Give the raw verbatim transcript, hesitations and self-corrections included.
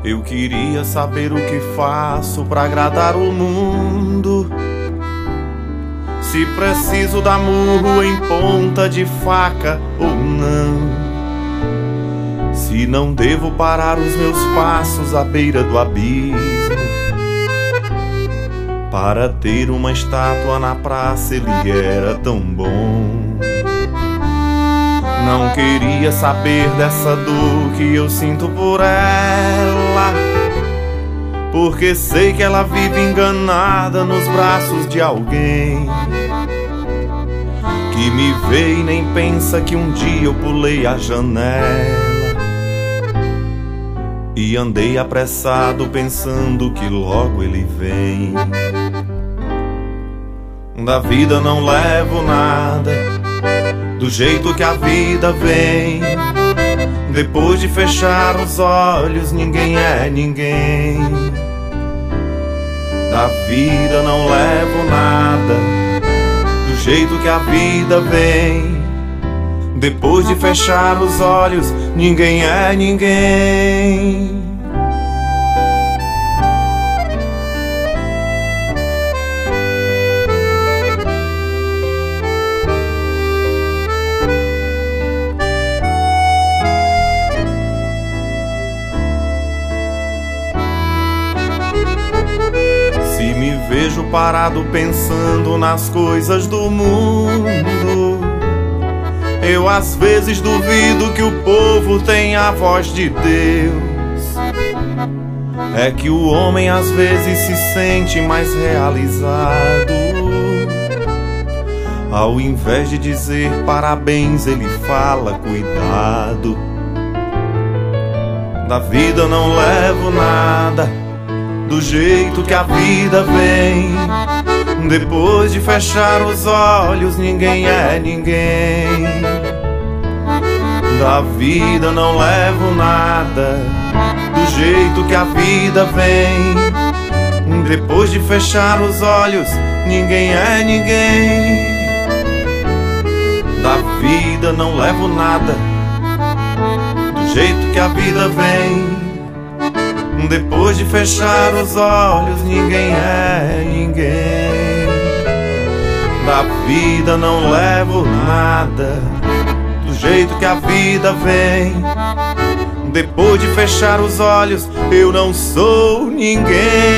Eu queria saber o que faço pra agradar o mundo. Se preciso dar murro em ponta de faca ou não. Se não devo parar os meus passos à beira do abismo. Para ter uma estátua na praça ele era tão bom. Não queria saber dessa dor que eu sinto por ela, porque sei que ela vive enganada nos braços de alguém que me vê e nem pensa que um dia eu pulei a janela e andei apressado pensando que logo ele vem. Da vida não levo nada, do jeito que a vida vem. Depois de fechar os olhos, ninguém é ninguém. Da vida não levo nada, do jeito que a vida vem. Depois de fechar os olhos, ninguém é ninguém. Se me vejo parado pensando nas coisas do mundo, eu às vezes duvido que o povo tenha a voz de Deus. É que o homem às vezes se sente mais realizado. Ao invés de dizer parabéns, ele fala cuidado. Da vida não levo nada, do jeito que a vida vem. Depois de fechar os olhos, ninguém é ninguém. Da vida não levo nada, do jeito que a vida vem. Depois de fechar os olhos, ninguém é ninguém. Da vida não levo nada, do jeito que a vida vem. Depois de fechar os olhos, ninguém é ninguém. Da vida não levo nada, do jeito que a vida vem. Depois de fechar os olhos, eu não sou ninguém.